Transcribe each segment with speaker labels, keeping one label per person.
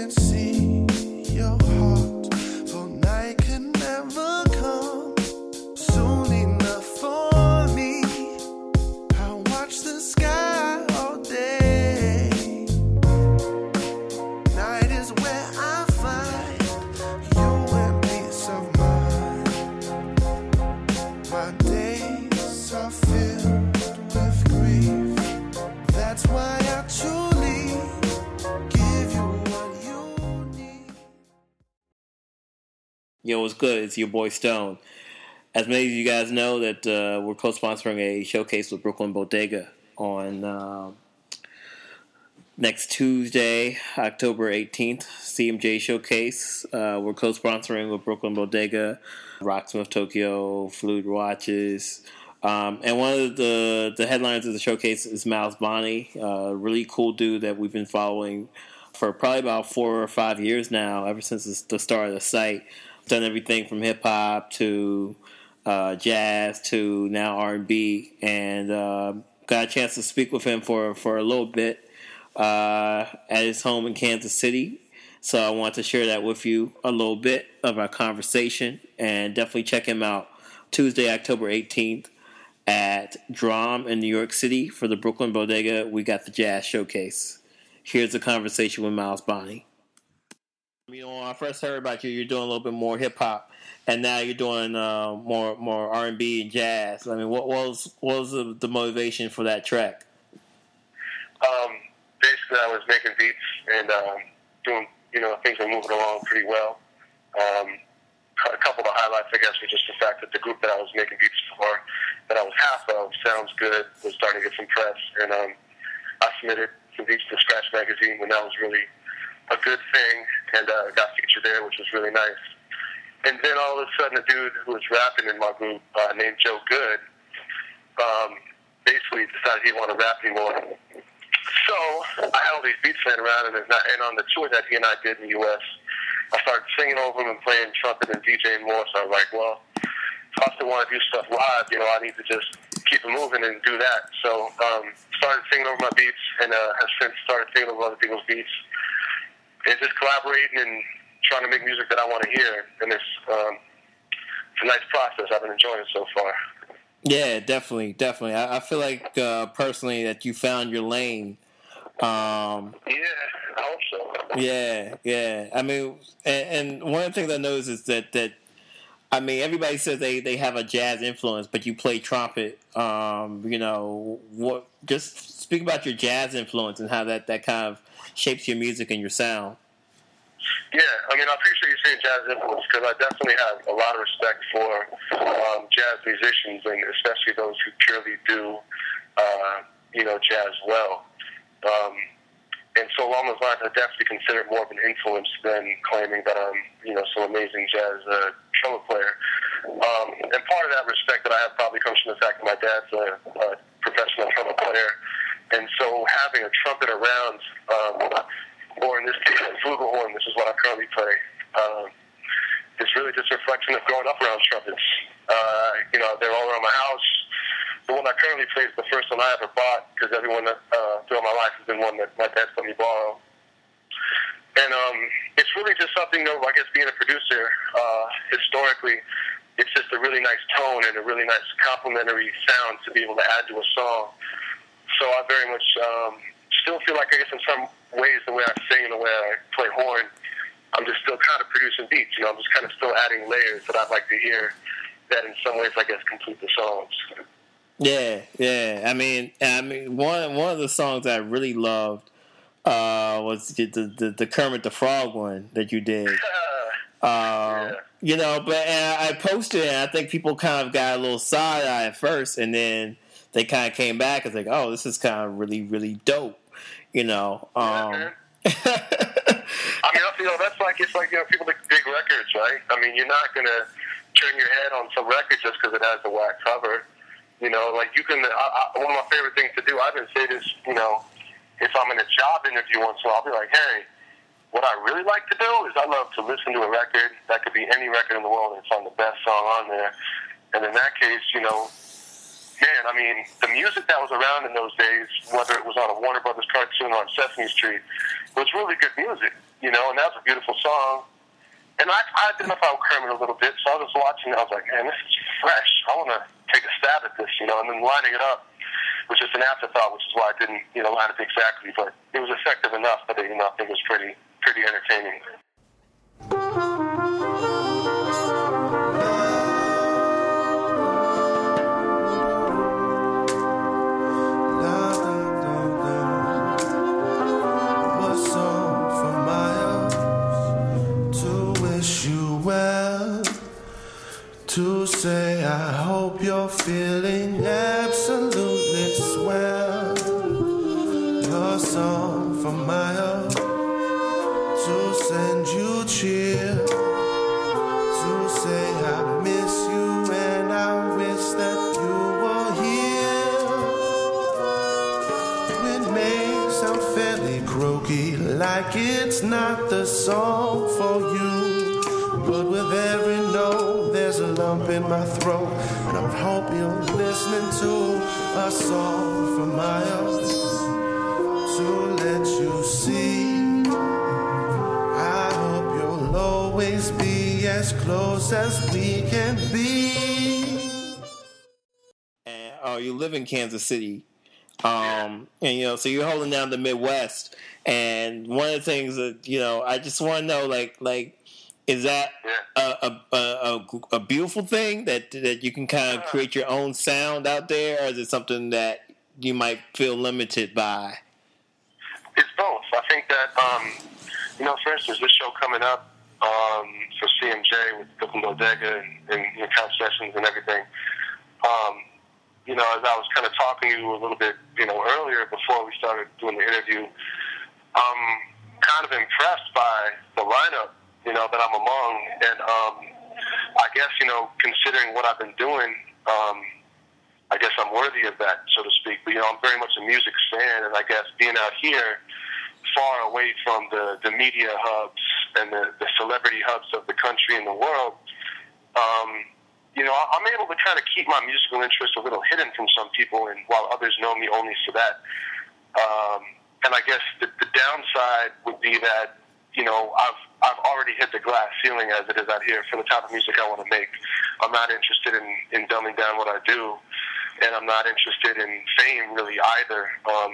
Speaker 1: can see your heart, for night can never come soon enough for me. I watch the sky all day. Night is where I find you and peace of mind. My days are filled with grief. That's why I truly give you what you need.
Speaker 2: Yo, what's good? It's your boy Stone. As many of you guys know, that we're co-sponsoring a showcase with Brooklyn Bodega on next Tuesday, October 18th, CMJ Showcase. We're co-sponsoring with Brooklyn Bodega, Rocksmith Tokyo, Fluid Watches. And one of the headliners of the showcase is Miles Bonney, a really cool dude that we've been following for probably about 4 or 5 years now, ever since the start of the site. Done everything from hip-hop to jazz to now R&B, and got a chance to speak with him for a little bit at his home in Kansas City. So I want to share that with you, a little bit of our conversation, and definitely check him out Tuesday, October 18th at Drum in New York City for the Brooklyn Bodega. We got the Jazz Showcase. Here's the conversation with Miles Bonney. You know, when I first heard about you, you're doing a little bit more hip hop, and now you're doing more R&B and jazz. I mean, what was the motivation for that track?
Speaker 3: Basically, I was making beats and doing, things were moving along pretty well. A couple of the highlights, I guess, were just the fact that the group that I was making beats for, that I was half of, Sounds Good, was starting to get some press, and I submitted some beats to Scratch Magazine when that was really a good thing, and got featured there, which was really nice. And then all of a sudden, a dude who was rapping in my group named Joe Good basically decided he didn't want to rap anymore. So I had all these beats laying around, and on the tour that he and I did in the U.S., I started singing over him and playing trumpet and DJing more. So I was like, well, if I still want to do stuff live, I need to just keep it moving and do that. So started singing over my beats, and have since started singing over other people's beats, and just collaborating and trying to make music that I want to hear. And it's a nice process. I've been enjoying it so far.
Speaker 2: Yeah, definitely. I feel like personally that you found your lane.
Speaker 3: Yeah, I hope so.
Speaker 2: Yeah. I mean, and one of the things I noticed is that I mean, everybody says they have a jazz influence, but you play trumpet. Just speak about your jazz influence and how that kind of shapes your music and your sound.
Speaker 3: Yeah, I mean, I appreciate you saying jazz influence, because I definitely have a lot of respect for jazz musicians, and especially those who purely do, jazz well. And so along those lines, I definitely consider it more of an influence than claiming that I'm, some amazing jazz trumpet player. And part of that respect that I have probably comes from the fact that my dad's a professional trumpet player. And so having a trumpet around, or in this case, a flugelhorn, this is what I currently play, it's really just a reflection of growing up around trumpets. They're all around my house. The one I currently play is the first one I ever bought, because everyone throughout my life has been one that my dad's let me borrow. And it's really just something, I guess, being a producer, historically, it's just a really nice tone and a really nice complementary sound to be able to add to a song. So I very much still feel like, I guess, in some ways, the way I sing and the way I play horn, I'm just still kind of producing beats. I'm just kind of still adding layers that I'd like to hear that in some ways, I guess, complete the songs.
Speaker 2: Yeah. I mean, one of the songs I really loved was the Kermit the Frog one that you did.
Speaker 3: Yeah.
Speaker 2: But I posted it, and I think people kind of got a little side eye at first, and then they kind of came back and like, oh, this is kind of really, really dope.
Speaker 3: Yeah, man. I mean, that's like, it's like, people that dig records, right? I mean, you're not going to turn your head on some record just because it has a whack cover. Like you can, one of my favorite things to do, I've been saying is, if I'm in a job interview once in a while, I'll be like, hey, what I really like to do is I love to listen to a record. That could be any record in the world, and it's on the best song on there. And in that case, man, I mean, the music that was around in those days, whether it was on a Warner Brothers cartoon or on Sesame Street, was really good music, you know, and that was a beautiful song. And I identify with Kermit a little bit, so I was watching and I was like, man, this is fresh. I want to take a stab at this, you know, and then lining it up was just an afterthought, which is why I didn't, you know, line it exactly, but it was effective enough that, you know, I think it was pretty entertaining.
Speaker 1: To say I hope you're feeling absolutely swell. Your song from my heart to send you cheer. To say I miss you and I wish that you were here. It may sound fairly croaky, like it's not the song for you, but with every note there's a lump in my throat, and I hope you're listening to a song from my heart to let you see. I hope you'll always be as close as we can be.
Speaker 2: And you live in Kansas City, and you know, so you're holding down the Midwest. And one of the things that, you know, I just want to know, like. Is that a beautiful thing that you can kind of create your own sound out there, or is it something that you might feel limited by?
Speaker 3: It's both. I think that, you know, for instance, this show coming up for CMJ with Brooklyn Bodega and you know, Count Sessions and everything, you know, as I was kind of talking to you a little bit, you know, earlier before we started doing the interview, I'm kind of impressed by the lineup, you know, that I'm among, and I guess, you know, considering what I've been doing, I guess I'm worthy of that, so to speak. But, you know, I'm very much a music fan, and I guess being out here, far away from the media hubs and the celebrity hubs of the country and the world, you know, I'm able to kind of keep my musical interests a little hidden from some people, and while others know me only for that. And I guess the downside would be that, you know, I've already hit the glass ceiling as it is out here for the type of music I want to make. I'm not interested in dumbing down what I do, and I'm not interested in fame really either.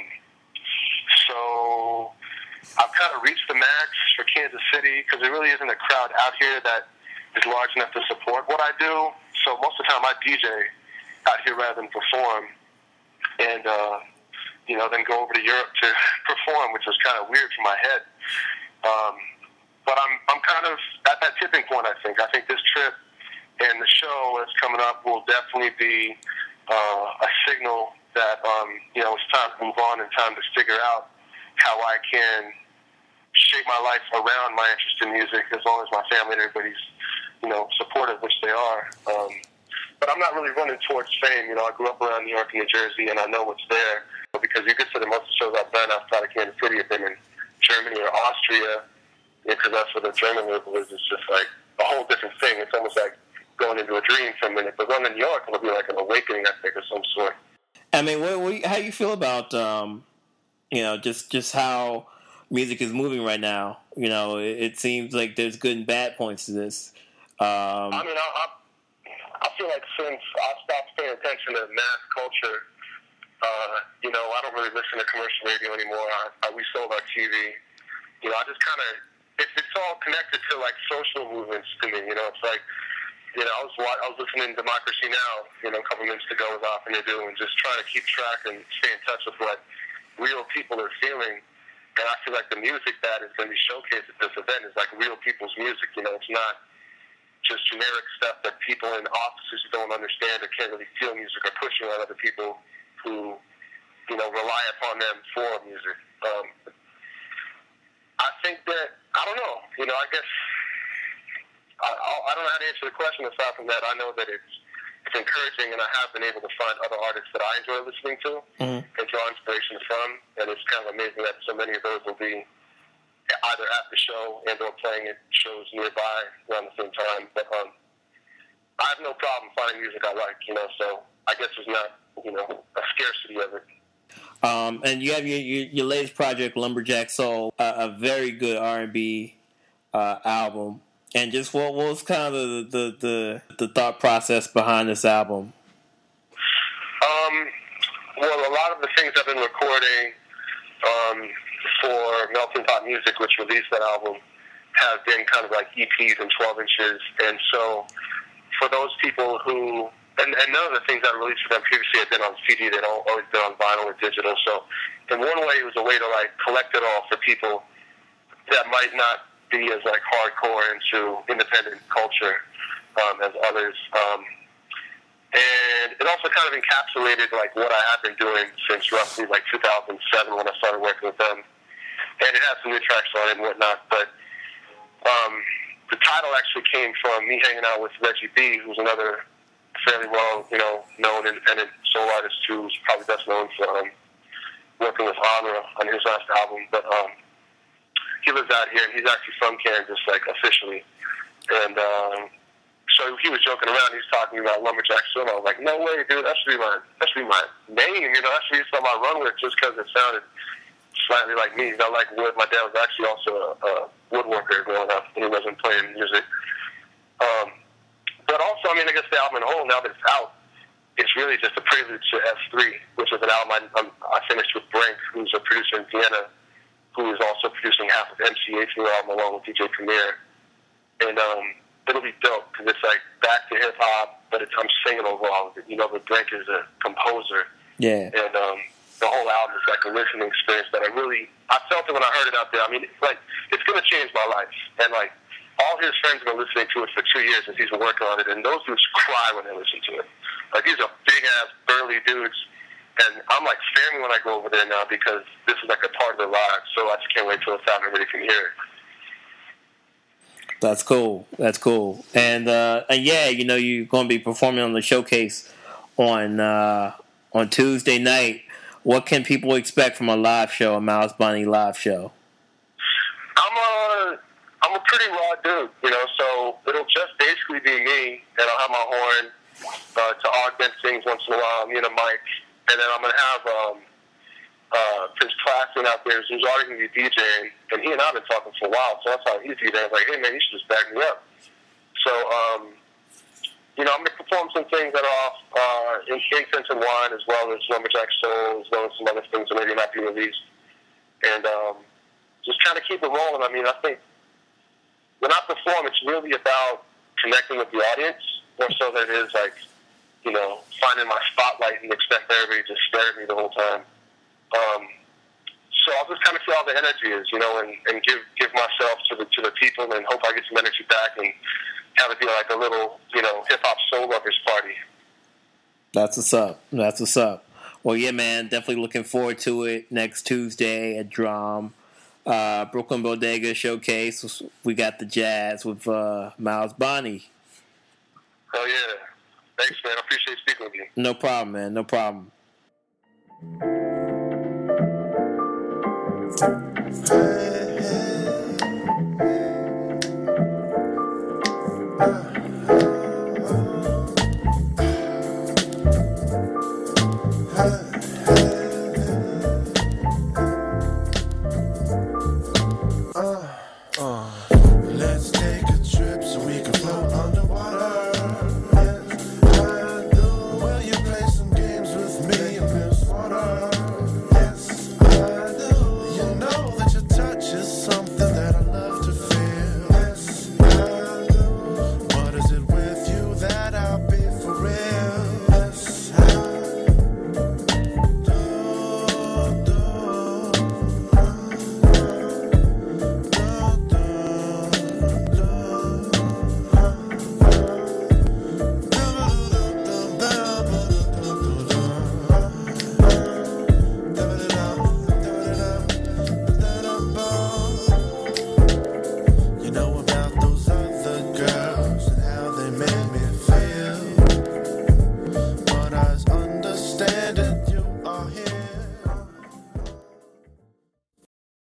Speaker 3: So I've kind of reached the max for Kansas City because there really isn't a crowd out here that is large enough to support what I do. So most of the time I DJ out here rather than perform, and you know, then go over to Europe to perform, which was kind of weird for my head. But I'm kind of at that tipping point, I think. I think this trip and the show that's coming up will definitely be a signal that, you know, it's time to move on and time to figure out how I can shape my life around my interest in music, as long as my family and everybody's, you know, supportive, which they are. But I'm not really running towards fame. You know, I grew up around New York and New Jersey, and I know what's there. Because you consider most of the shows I've done outside of Kansas City have been in Germany or Austria, because that's where the German label is. It's just like a whole different thing. It's almost like going into a dream for a minute. But going to New York, it'll be like an awakening, I think, of some sort.
Speaker 2: I mean, how you feel about, you know, just how music is moving right now? You know, it seems like there's good and bad points to this.
Speaker 3: I mean, I feel like since I stopped paying attention to mass culture, you know, I don't really listen to commercial radio anymore. We sold our TV. You know, I just kind of, it's all connected to, like, social movements to me. You know, it's like, you know, I was listening to Democracy Now!, you know, a couple minutes ago as often to do, and just trying to keep track and stay in touch with what real people are feeling. And I feel like the music that is going to be showcased at this event is, like, real people's music. You know, it's not just generic stuff that people in offices who don't understand or can't really feel music are pushing on other people who, you know, rely upon them for music. I think that, I don't know, you know, I guess, I don't know how to answer the question aside from that. I know that it's encouraging, and I have been able to find other artists that I enjoy listening to and draw inspiration from, and it's kind of amazing that so many of those will be either at the show and or playing at shows nearby around the same time. But I have no problem finding music I like, you know, so I guess there's not a scarcity of it.
Speaker 2: And you have your latest project, Lumberjack Soul, a very good R&B album. And just what was kind of the thought process behind this album?
Speaker 3: Well, a lot of the things I've been recording for Melting Pot Music, which released that album, have been kind of like EPs and 12 inches. And so for those people who, and none of the things I released for them previously had been on CD, they'd always been on vinyl or digital. So in one way, it was a way to like collect it all for people that might not be as like hardcore into independent culture as others. And it also kind of encapsulated like what I have been doing since roughly like 2007 when I started working with them. And it has some new tracks on it and whatnot. But the title actually came from me hanging out with Reggie B, who's another fairly well, known independent soul artist who's probably best known for working with Honra on his last album. But he lives out here, and he's actually from Kansas, like officially. And so he was joking around. He was talking about Lumberjack Soul. I was like, no way, dude. That should be my name. That should be something I run with, just because it sounded slightly like me. I like wood. My dad was actually also a woodworker growing up, and he wasn't playing music. But also, I guess the album in whole, now that it's out, it's really just a prelude to S3, which is an album I finished with Brink, who's a producer in Vienna, who is also producing half of MCA's new album along with DJ Premier. And it'll be dope, because it's like back to hip-hop, but I'm singing over all of it. But Brink is a composer.
Speaker 2: Yeah.
Speaker 3: And the whole album is like a listening experience that I felt it when I heard it out there. It's going to change my life. And like, all his friends have been listening to it for 2 years as he's been working on it, and those dudes cry when they listen to it. Like, these are big-ass, burly dudes, and I'm like family when I go over there now, because this is like a part of their lives, so I just can't wait till it's out and everybody can hear it.
Speaker 2: That's cool. And yeah, you're going to be performing on the showcase on Tuesday night. What can people expect from a live show, a Miles Bonny live show?
Speaker 3: I'm a pretty raw dude, so it'll just basically be me, and I'll have my horn to augment things once in a while, me and a mic, and then I'm going to have Prince Claxton out there, who's already going to be DJing, and he and I have been talking for a while, so that's how he's DJing. I was like, hey man, you should just back me up. So, I'm going to perform some things that are off Incense and Wine, as well as Lumberjack Soul, as well as some other things that maybe not be released, and just kind of keep it rolling. I think when I perform, it's really about connecting with the audience, more so than it is like, finding my spotlight and expect everybody to stare at me the whole time. So I'll just kind of feel how the energy is, and give myself to the people, and hope I get some energy back and have it be like a little, hip-hop soul lovers party.
Speaker 2: That's what's up. Well, yeah, man, definitely looking forward to it next Tuesday at Drum. Brooklyn Bodega Showcase. We got the jazz with Miles Bonny.
Speaker 3: Oh, yeah. Thanks, man. I appreciate speaking with you.
Speaker 2: No problem, man. No problem.
Speaker 1: Let's take a trip